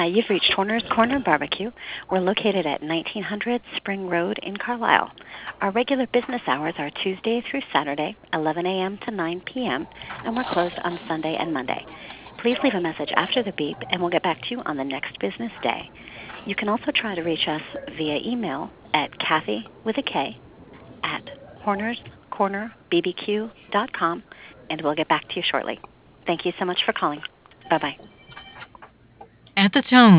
You've reached Horner's Corner Barbecue. We're located at 1900 Spring Road in Carlisle. Our regular business hours are Tuesday through Saturday, 11 a.m. to 9 p.m., and we're closed on Sunday and Monday. Please leave a message after the beep, and we'll get back to you on the next business day. You can also try to reach us via email at Kathy with a K at hornerscornerbbq.com, and we'll get back to you shortly. Thank you so much for calling. Bye-bye. At the tone,